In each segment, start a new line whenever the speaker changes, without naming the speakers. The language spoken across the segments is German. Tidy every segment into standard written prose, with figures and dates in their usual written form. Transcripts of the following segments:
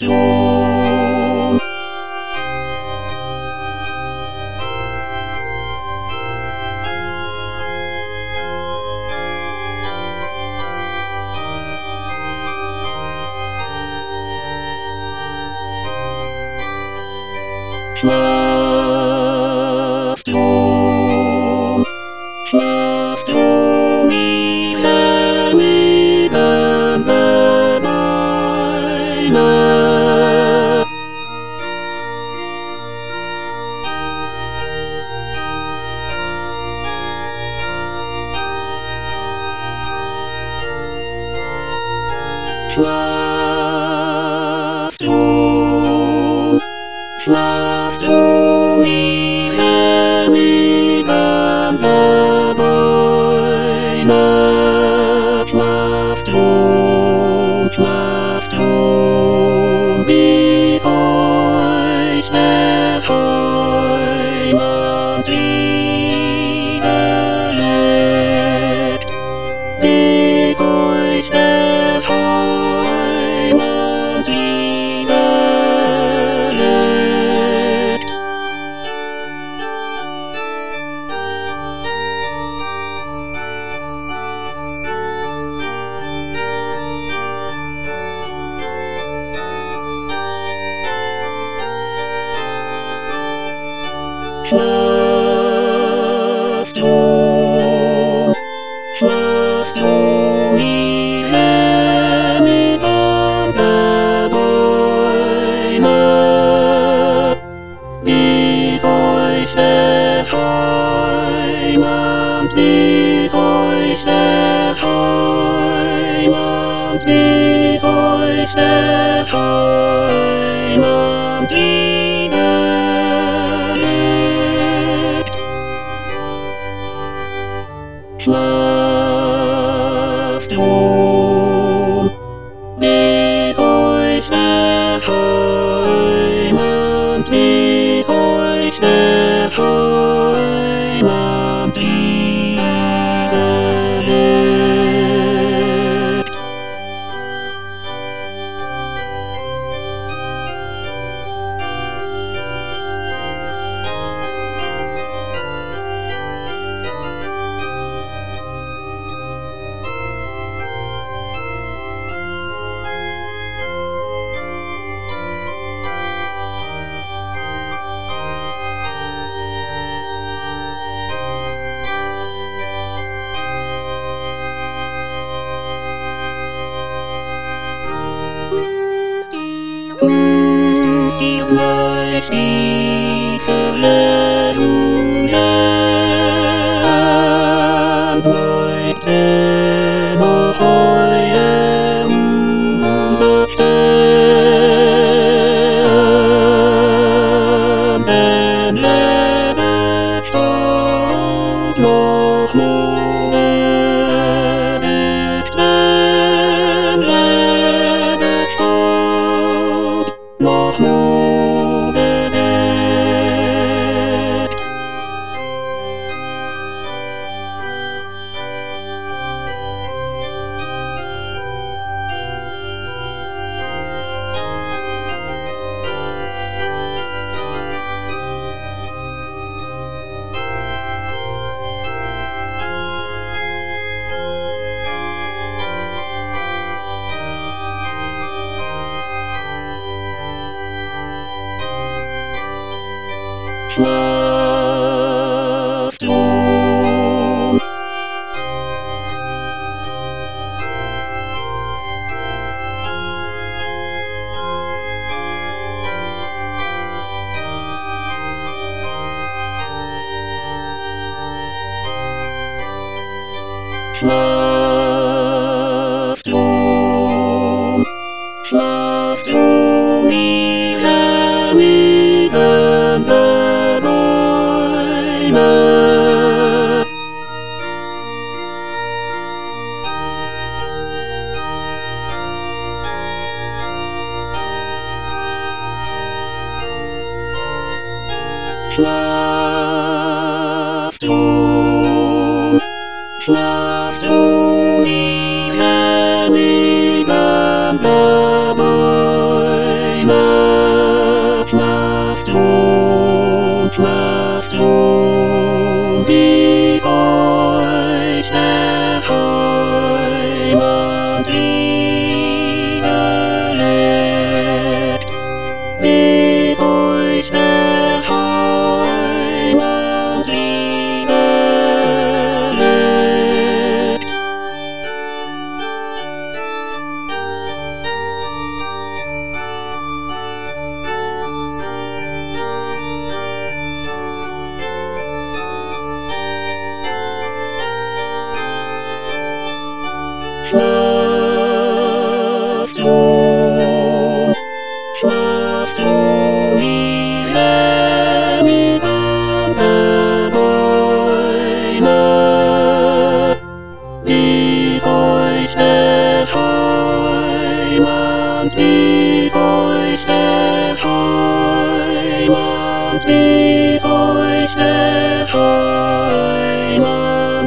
du. Schlaf du, wie liebende Beine. Schlaf du, wie liebende Beine. Schlaf du, wie feuchte Heimat widerlegt, wie feuchte Heimat widerlegt. Schlaf du, wie liebende Beine, wie feuchte Heimat, wie feuchte Heimat, wie feuchte Heimat widerlegt. Schlaf du, wie feuchte Heimat, wie feuchte Heimat widerlegt. Gleich die Verlesungen bleibt dennoch euer unbestehen, denn lebt Staub noch unbedeckt, denn lebt Staub noch unbedeckt. Schlaf du, schlaf du, wie liebende Beine. Schlaf du, wie liebende Beine. Heiland, wie euch erscheint, Heiland, wie euch erscheint,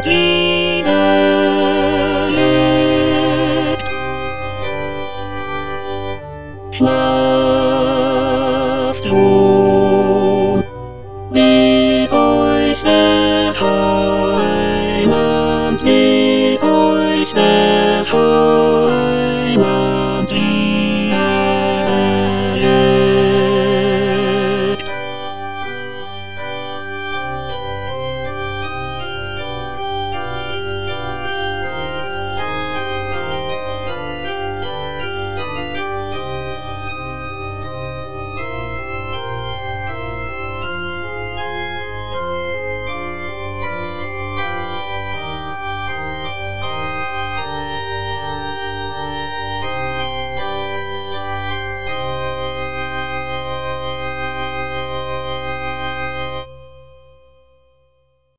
wiederlegt. Schlaft,